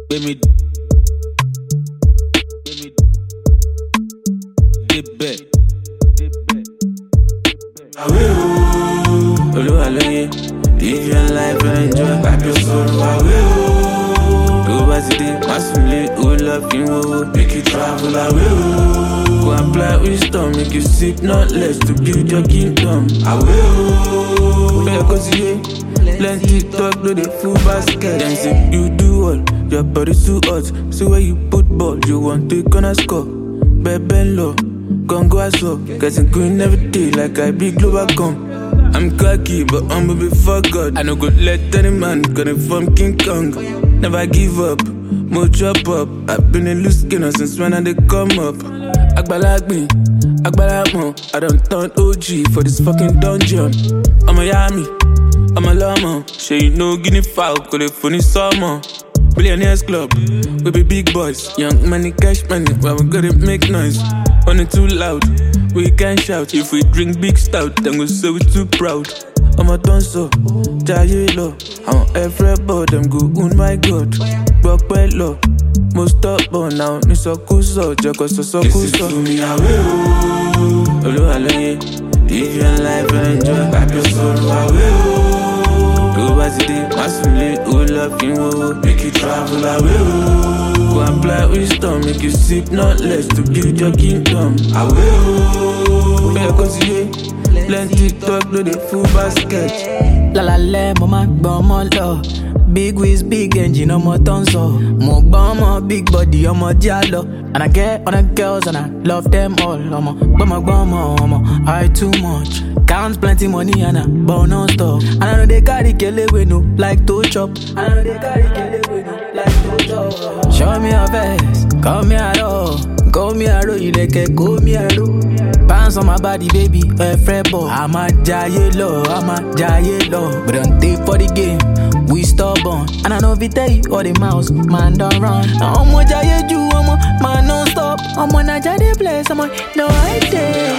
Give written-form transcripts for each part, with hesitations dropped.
Baby, dip back. I will. Olúwa lóye, live your life and enjoy. Wipe your sorrow, I will. Tó bá ti dé, má sùn lé, ó lọ fi ń wọ́wọ́. Make you travel, I will. Go apply wisdom, make you seek not less to build your kingdom. I will. Bẹ́ẹ̀ kó sí yé, plenty talk, no dey full basket. Dem say you do all, your body too hot. So where you put ball, you want to gonna score. Bẹ́ẹ̀ lọ. Gon' go as up, getting green every day like I be global come. I'm cocky, but humble before God. I no go let any man gonna from King Kong. Never give up, more chop up. I've been a loose skinner since when I they come up. Agbalagbi, Agbalagmo, I done turn OG for this fucking dungeon. I'm a yummy, I'm a llama. Sure you know guinea fowl, call it funny summer. Billionaires Club, we be big boys. Young money, cash money, where we gotta make noise. On it too loud, we can shout. If we drink big stout, then we say we too proud. I'm a dancer, Jaye Lo. I'm everybody, them go, oh my God. Brock Lo, most stubborn now. Me so kuso, Joko so kuso. Listen to me, I will. Olúwa lóye, live your life and enjoy. Wipe your sorrow, I will. Tó bá ti dé, má sùn lé, ó lọ fi ń wọ́wọ́. Make you travel, I will. Go apply wisdom, make you seek not less to build your kingdom. I will. Bẹ́ẹ̀ kó sí yé, plenty talk, no dey full basket. Lálálẹ́ mo máa gbọ́ ọmọ lọ. Big waist, big engine, ọmọ tó ń sọ. Mo gbọ́ ọmọ big body, ọmọ jà lọ. And I get other girls and I love them all. Ọmọ gbọ́mọ, ọmọ, I too much. Count plenty money and I burn non-stop. And I know they carry kelewe no, like to chop. And I know they carry kelewe no, like to chop. Show me your face, call me a roll. Call me a roll, you like a call me a roll. Bounce on my body, baby, a fret ball. I'm a jaye low. But don't take for the game, we stubborn. And I know if you tell you all the mouse, man don't run. Now I'm a jaye ju, I'm a man non-stop. I'm on a jaye place, I'm on no idea.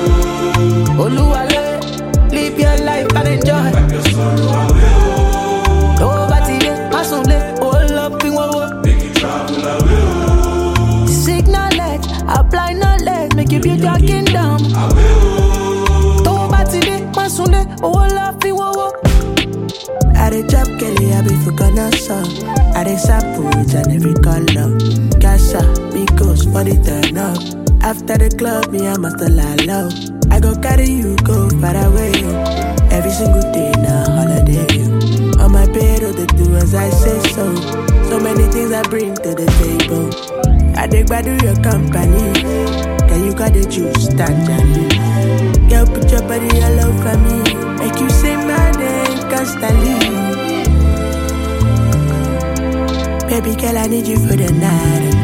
Oluwale, live your life and enjoy. Wipe your sorrow, I will. Oh, batty, masule, all up in what? Make you travel, I will. Seek knowledge, apply knowledge, make you build your kingdom. I will. Oh, batty, masule, all up in what? I dey drop Kelly, I be for Ghana song. I dey sample it and every color. Casa, Migos, for the turn up. After the club, me I must lie low. I go carry you, go far away. Every single day, now holiday. On my bed, they do as I say so. So many things I bring to the table. I dig by your company. Can you got the juice, stand and leave. Girl, put your body all over me. Make you say my name constantly. Baby girl, I need you for the night.